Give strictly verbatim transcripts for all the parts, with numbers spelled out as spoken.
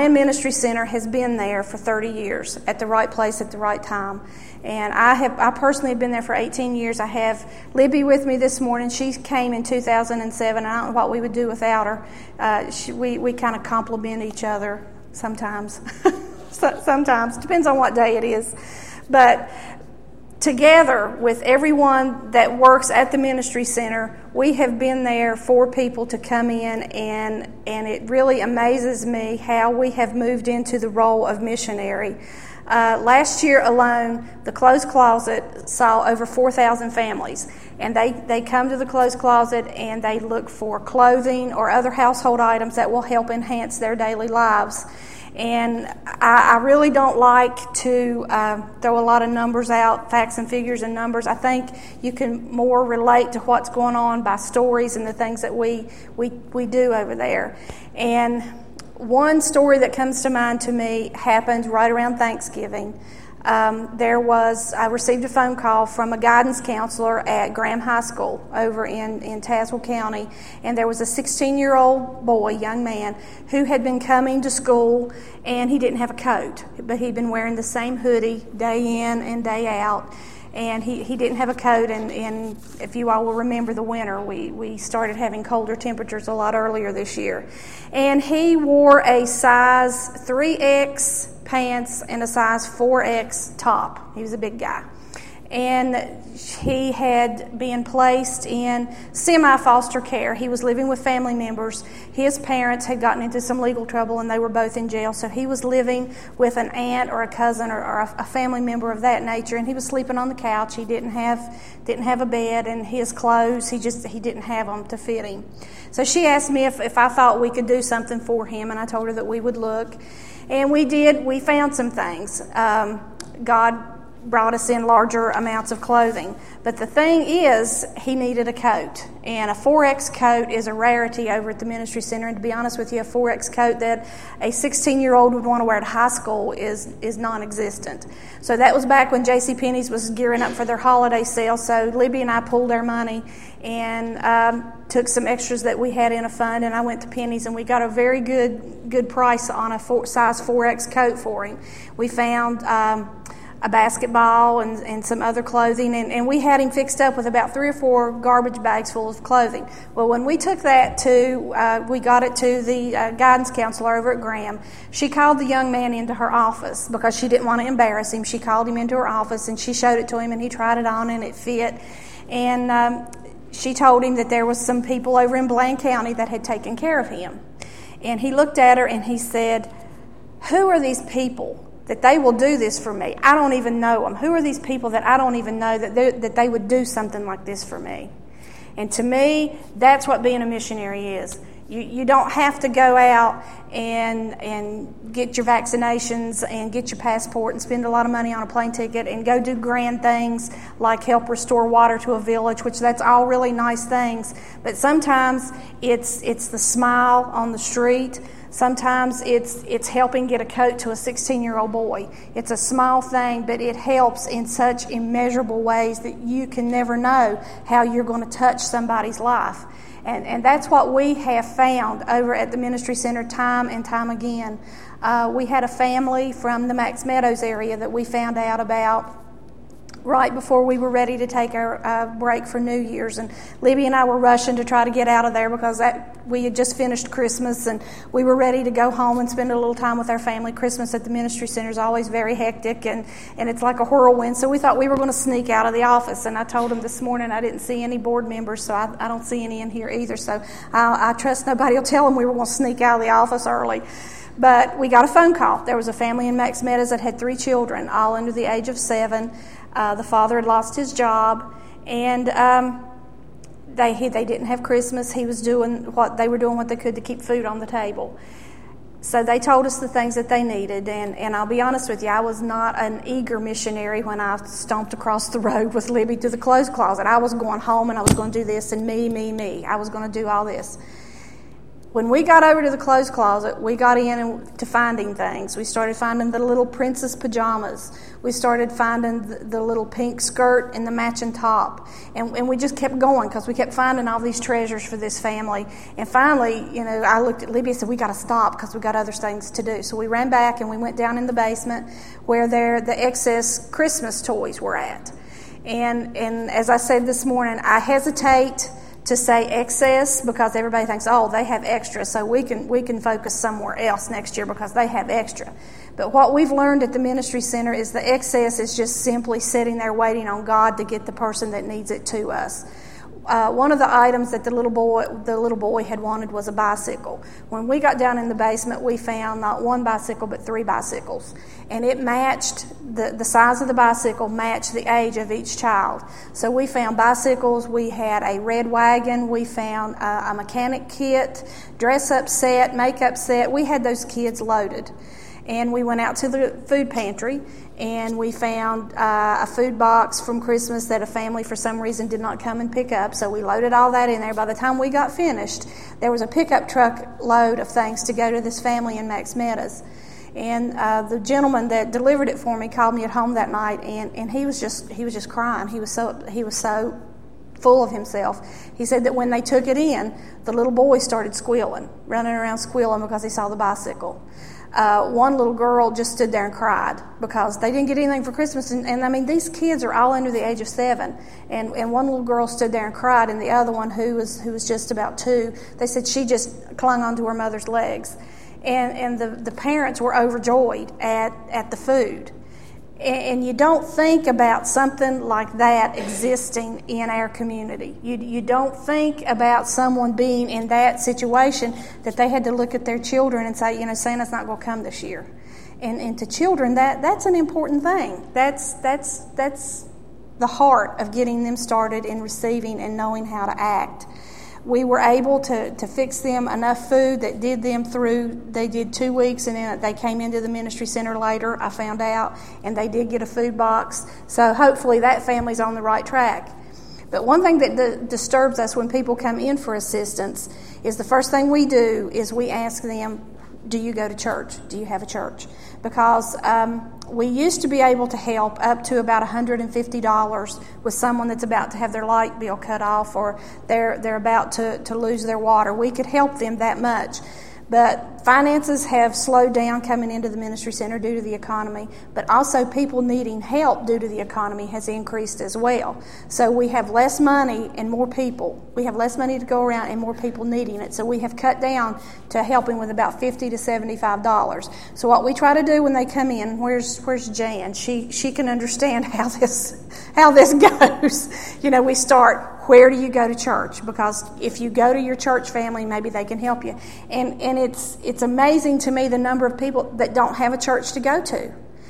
Grand Ministry Center has been there for thirty years, at the right place at the right time. And I have, I personally have been there for eighteen years. I have Libby with me this morning. She came in two thousand seven. I don't know what we would do without her. Uh, she, we we kind of complement each other sometimes. so, sometimes. Depends on what day it is. But together with everyone that works at the Ministry Center, we have been there for people to come in, and, and it really amazes me how we have moved into the role of missionary. Uh, last year alone, the Clothes Closet saw over four thousand families, and they, they come to the Clothes Closet and they look for clothing or other household items that will help enhance their daily lives. And I, I really don't like to uh, throw a lot of numbers out, facts and figures and numbers. I think you can more relate to what's going on by stories and the things that we we, we do over there. And one story that comes to mind to me happened right around Thanksgiving. Um, there was, I received a phone call from a guidance counselor at Graham High School over in, in Tazewell County, and there was a sixteen-year-old boy, young man, who had been coming to school, and he didn't have a coat, but he'd been wearing the same hoodie day in and day out. And he, he didn't have a coat, and, and if you all will remember the winter, we, we started having colder temperatures a lot earlier this year. And he wore a size three X pants and a size four X top. He was a big guy. And he had been placed in semi-foster care. He was living with family members. His parents had gotten into some legal trouble, and they were both in jail. So he was living with an aunt or a cousin or, or a family member of that nature, and he was sleeping on the couch. He didn't have didn't have a bed, and his clothes, he just he didn't have them to fit him. So she asked me if, if I thought we could do something for him, and I told her that we would look. And we did. We found some things. Um, God brought us in larger amounts of clothing. But the thing is, he needed a coat. And a four X coat is a rarity over at the Ministry Center. And to be honest with you, a four X coat that a sixteen-year-old would want to wear at high school is, is non-existent. So that was back when JCPenney's was gearing up for their holiday sale. So Libby and I pulled our money and um, took some extras that we had in a fund, and I went to Penny's, and we got a very good good price on a four, size four X coat for him. We found Um, a basketball and, and some other clothing, and, and we had him fixed up with about three or four garbage bags full of clothing. Well, when we took that to, uh, we got it to the uh, guidance counselor over at Graham, she called the young man into her office because she didn't want to embarrass him. She called him into her office, and she showed it to him, and he tried it on, and it fit. And um, she told him that there was some people over in Blaine County that had taken care of him. And he looked at her, and he said, "Who are these people that they will do this for me? I don't even know them. Who are these people that I don't even know that they, that they would do something like this for me?" And to me, that's what being a missionary is. You you don't have to go out and and get your vaccinations and get your passport and spend a lot of money on a plane ticket and go do grand things like help restore water to a village, which that's all really nice things. But sometimes it's it's the smile on the street. Sometimes it's it's helping get a coat to a sixteen-year-old boy. It's a small thing, but it helps in such immeasurable ways that you can never know how you're going to touch somebody's life. And and that's what we have found over at the Ministry Center time and time again. Uh, we had a family from the Max Meadows area that we found out about right before we were ready to take our uh, break for New Year's. And Libby and I were rushing to try to get out of there because that, we had just finished Christmas and we were ready to go home and spend a little time with our family. Christmas at the Ministry Center is always very hectic, and, and it's like a whirlwind. So we thought we were going to sneak out of the office. And I told them this morning I didn't see any board members, so I, I don't see any in here either. So I, I trust nobody will tell them we were going to sneak out of the office early. But we got a phone call. There was a family in Max Meadows that had three children, all under the age of seven. Uh, the father had lost his job, and um, they he, they didn't have Christmas. He was doing what they were doing what they could to keep food on the table. So they told us the things that they needed, and, and I'll be honest with you, I was not an eager missionary when I stomped across the road with Libby to the clothes closet. I was going home, and I was going to do this, and me, me, me. I was going to do all this. When we got over to the clothes closet, we got in to finding things. We started finding the little princess pajamas. We started finding the, the little pink skirt and the matching top. And, and we just kept going because we kept finding all these treasures for this family. And finally, you know, I looked at Libby and said, we got to stop because we got other things to do. So we ran back and we went down in the basement where there the excess Christmas toys were at. And, and as I said this morning, I hesitate to say excess because everybody thinks, oh, they have extra, so we can we can focus somewhere else next year because they have extra. But what we've learned at the ministry center is the excess is just simply sitting there waiting on God to get the person that needs it to us. Uh, one of the items that the little boy the little boy had wanted was a bicycle. When we got down in the basement, we found not one bicycle but three bicycles, and it matched the the size of the bicycle matched the age of each child. So we found bicycles. We had a red wagon. We found a, a mechanic kit, dress up set, makeup set. We had those kids loaded. And we went out to the food pantry, and we found uh, a food box from Christmas that a family for some reason did not come and pick up. So we loaded all that in there. By the time we got finished, there was a pickup truck load of things to go to this family in Max Meadows. And uh, the gentleman that delivered it for me called me at home that night, and, and he was just he was just crying. He was so he was so full of himself. He said that when they took it in, the little boy started squealing, running around squealing because he saw the bicycle. Uh, one little girl just stood there and cried because they didn't get anything for Christmas. And, and I mean, these kids are all under the age of seven. And, and one little girl stood there and cried, and the other one, who was who was just about two, they said she just clung onto her mother's legs. And, and the, the parents were overjoyed at, at the food. And you don't think about something like that existing in our community. You you don't think about someone being in that situation that they had to look at their children and say, you know, Santa's not going to come this year. And and to children, that that's an important thing. That's that's that's the heart of getting them started in receiving and knowing how to act. We were able to, to fix them enough food that did them through, they did two weeks and then they came into the ministry center later, I found out, and they did get a food box. So hopefully that family's on the right track. But one thing that d- disturbs us when people come in for assistance is the first thing we do is we ask them, do you go to church? Do you have a church? Because um, we used to be able to help up to about one hundred fifty dollars with someone that's about to have their light bill cut off or they're they're about to, to lose their water. We could help them that much. But finances have slowed down coming into the ministry center due to the economy, but also people needing help due to the economy has increased as well. So we have less money and more people. We have less money to go around and more people needing it. So we have cut down to helping with about fifty to seventy-five dollars. So what we try to do when they come in, where's where's Jan? She she can understand how this how this goes. You know, we start, where do you go to church? Because if you go to your church family, maybe they can help you. And and it's it's amazing to me the number of people that don't have a church to go to.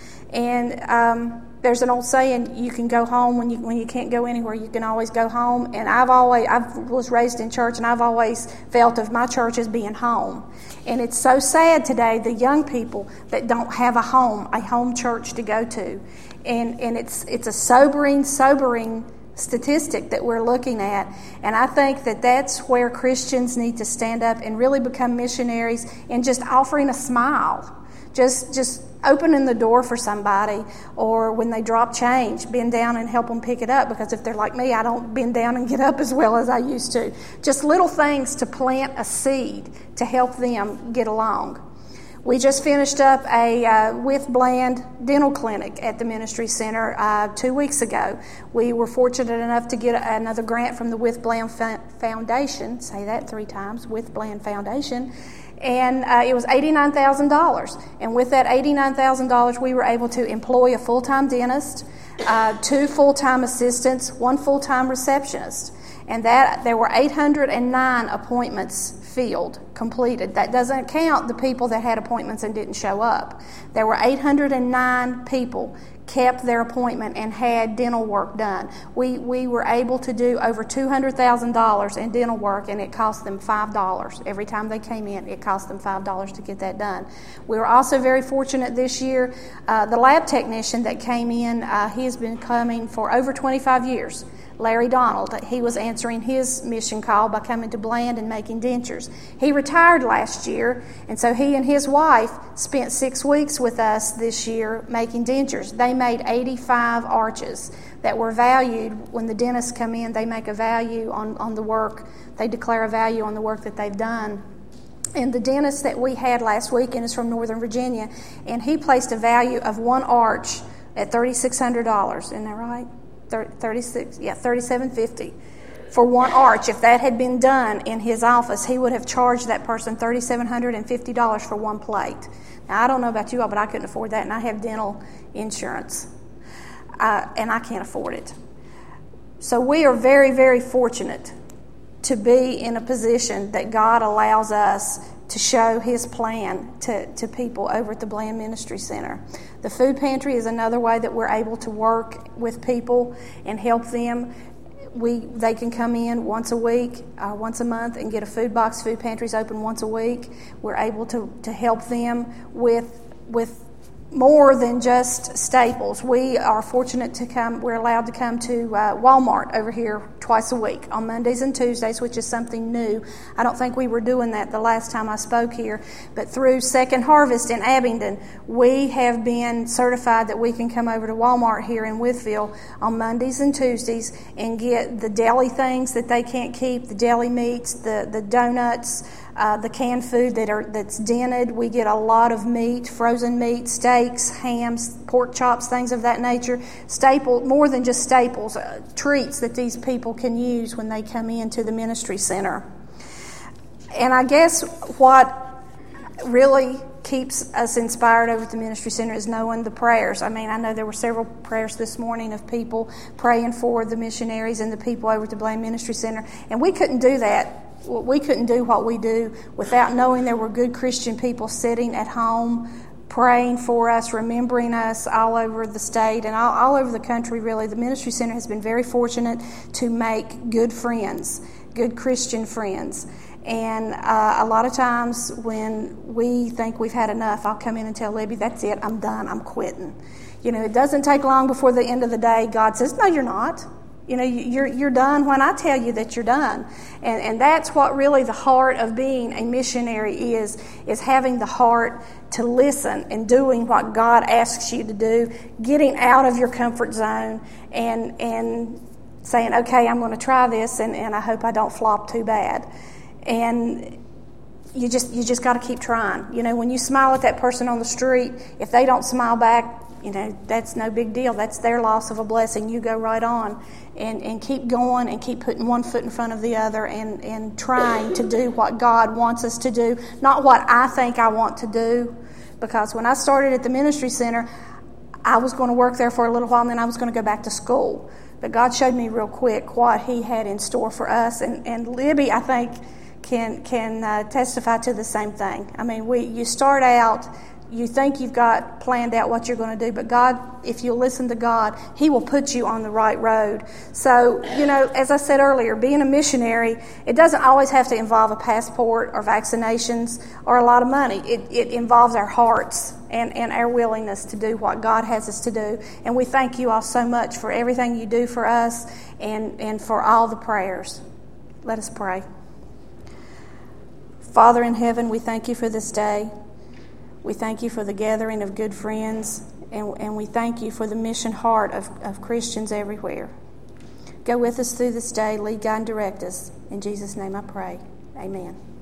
And um, there's an old saying, you can go home when you when you can't go anywhere, you can always go home. And I've always I was raised in church, and I've always felt of my church as being home. And it's so sad today, the young people that don't have a home, a home church to go to. And and it's it's a sobering, sobering statistic that we're looking at, and I think that that's where Christians need to stand up and really become missionaries in just offering a smile, just just opening the door for somebody, or when they drop change, bend down and help them pick it up, because if they're like me, I don't bend down and get up as well as I used to. Just little things to plant a seed to help them get along. We just finished up a uh, With Bland dental clinic at the Ministry Center uh, two weeks ago. We were fortunate enough to get another grant from the With Bland Foundation, say that three times, With Bland Foundation, and uh, it was eighty-nine thousand dollars. And with that eighty-nine thousand dollars, we were able to employ a full-time dentist, uh, two full-time assistants, one full-time receptionist. And that there were eight hundred nine appointments filled, completed. That doesn't count the people that had appointments and didn't show up. There were eight hundred nine people kept their appointment and had dental work done. We we were able to do over two hundred thousand dollars in dental work, and it cost them five dollars. Every time they came in, it cost them five dollars to get that done. We were also very fortunate this year. Uh, the lab technician that came in, uh, he has been coming for over twenty-five years. Larry Donald. He was answering his mission call by coming to Bland and making dentures. He retired last year, and so he and his wife spent six weeks with us this year making dentures. They made eighty-five arches that were valued. When the dentists come in, they make a value on, on the work. They declare a value on the work that they've done. And the dentist that we had last weekend is from Northern Virginia, and he placed a value of one arch at thirty-six hundred dollars. Isn't that right? thirty-six, yeah, thirty-seven fifty for one arch. If that had been done in his office, he would have charged that person three thousand seven hundred fifty dollars for one plate. Now, I don't know about you all, but I couldn't afford that, and I have dental insurance, uh, and I can't afford it. So we are very, very fortunate to be in a position that God allows us to show His plan to, to people over at the Bland Ministry Center. The food pantry is another way that we're able to work with people and help them. We they can come in once a week, uh, once a month, and get a food box. Food pantry's open once a week. We're able to, to help them with with more than just staples. We are fortunate to come, we're allowed to come to uh, Walmart over here twice a week on Mondays and Tuesdays, which is something new. I don't think we were doing that the last time I spoke here, but through Second Harvest in Abingdon, we have been certified that we can come over to Walmart here in Wytheville on Mondays and Tuesdays and get the deli things that they can't keep, the deli meats, the, the donuts, Uh, the canned food that are that's dented. We get a lot of meat, frozen meat, steaks, hams, pork chops, things of that nature. Staple, more than just staples, uh, treats that these people can use when they come into the ministry center. And I guess what really keeps us inspired over at the ministry center is knowing the prayers. I mean, I know there were several prayers this morning of people praying for the missionaries and the people over at the Bland Ministry Center, and we couldn't do that. We couldn't do what we do without knowing there were good Christian people sitting at home praying for us, remembering us all over the state and all, all over the country, really. The Ministry Center has been very fortunate to make good friends, good Christian friends. And uh, a lot of times when we think we've had enough, I'll come in and tell Libby, that's it, I'm done, I'm quitting. You know, it doesn't take long before the end of the day, God says, no, you're not. You know, you're you're done when I tell you that you're done. And and that's what really the heart of being a missionary is, is having the heart to listen and doing what God asks you to do, getting out of your comfort zone and and saying, okay, I'm going to try this and, and I hope I don't flop too bad. And you just you just got to keep trying. You know, when you smile at that person on the street, if they don't smile back, you know, that's no big deal. That's their loss of a blessing. You go right on and, and keep going and keep putting one foot in front of the other and, and trying to do what God wants us to do, not what I think I want to do. Because when I started at the ministry center, I was going to work there for a little while and then I was going to go back to school. But God showed me real quick what He had in store for us. And, and Libby, I think, can can uh, testify to the same thing. I mean, we you start out, you think you've got planned out what you're going to do, but God, if you listen to God, He will put you on the right road. So, you know, as I said earlier, being a missionary, it doesn't always have to involve a passport or vaccinations or a lot of money. It, it involves our hearts and, and our willingness to do what God has us to do. And we thank you all so much for everything you do for us and, and for all the prayers. Let us pray. Father in heaven, we thank you for this day. We thank you for the gathering of good friends, and, and we thank you for the mission heart of, of Christians everywhere. Go with us through this day, lead, guide, and direct us. In Jesus' name I pray. Amen.